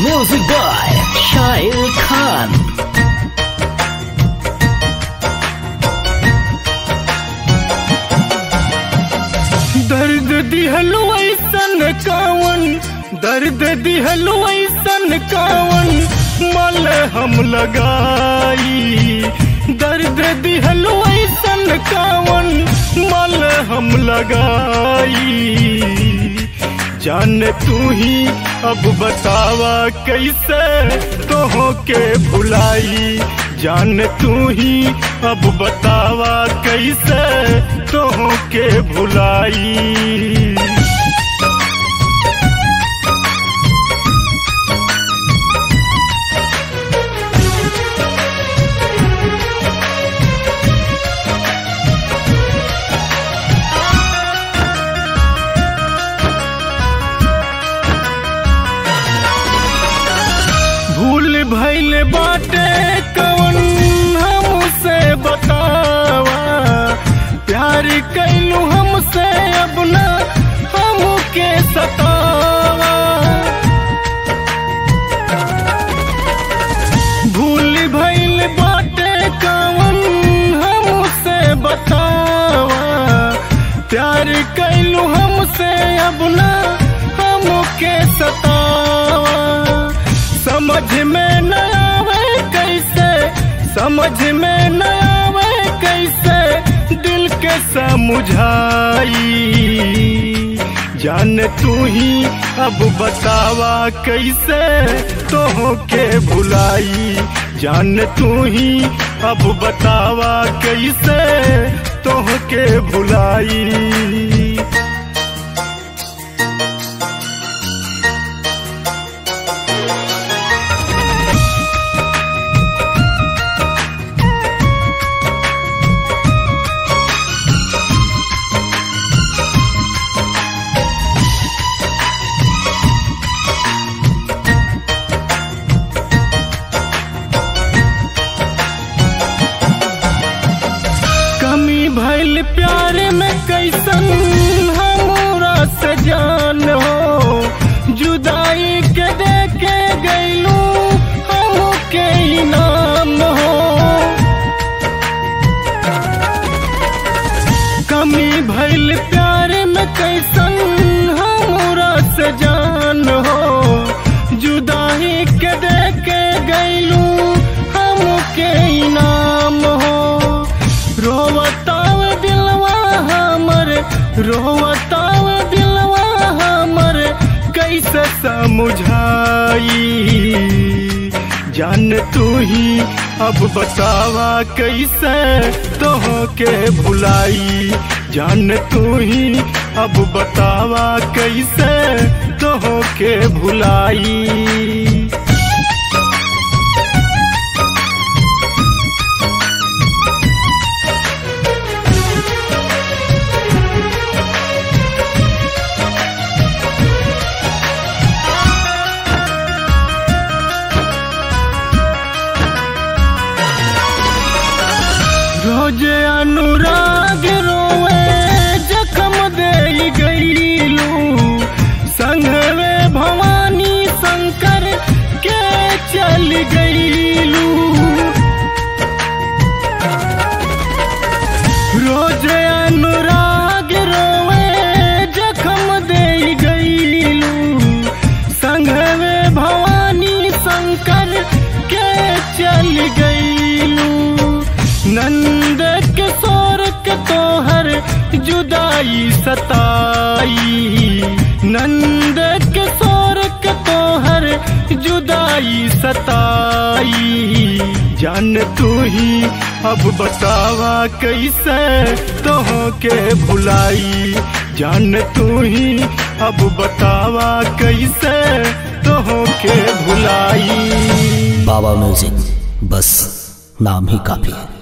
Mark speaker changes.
Speaker 1: Music by Shail Khan.
Speaker 2: दर्द दिहलो ऐसन कावन, दर्द दिहलो ऐसन कावन, मल हम लगाई। दर्द दिहलो ऐसन कावन, मल हम लगाई। जाने तू ही अब बतावा कैसे तोह के भुलाई। जाने तू ही अब बतावा कैसे तोह के भुलाई। भूल भइल बाटे कवन हमसे बतावा। प्यार कैलू हमसे अब ना हमके सतावा। भूल भइल बाटे कवन हमसे बतावा। प्यार कैलू हमसे अब ना हमके सतावा। समझ में न आवे कैसे, समझ में न आवे कैसे दिल के समझाई। जान तू ही अब बतावा कैसे तोह के भुलाई। जान तू ही अब बतावा कैसे तोह के भुलाई। भइल प्यार में कैसन हमरा से जान हो। जुदाई के देके गइलू हमके इनाम हो। कमी भइल प्यार में कैसन हमरा से जान हो। जुदाई के देके गइलू हमके इनाम हो। रोवताव दिलवा हमर, रोवताव दिलवा हमर कैसे समझाई। जान तू ही अब बतावा कैसे तोह के भुलाई। जान तू ही अब बतावा कैसे तोह के भुलाई। रोज अनुराग रोवे जखम दे गईलू। संघवे भवानी शंकर के चल गईलू। रोज अनुराग रोवे जखम दे गईलू। संघवे भवानी शंकर के चल गईलू। नंद किशोर के तोहर जुदाई सताई। नंद किशोर के तोहर जुदाई सताई। जान तू ही अब बतावा कैसे तोह के भुलाई। जान तू ही अब बतावा कैसे तोह के भुलाई।
Speaker 1: बाबा म्यूजिक, बस नाम ही काफी है।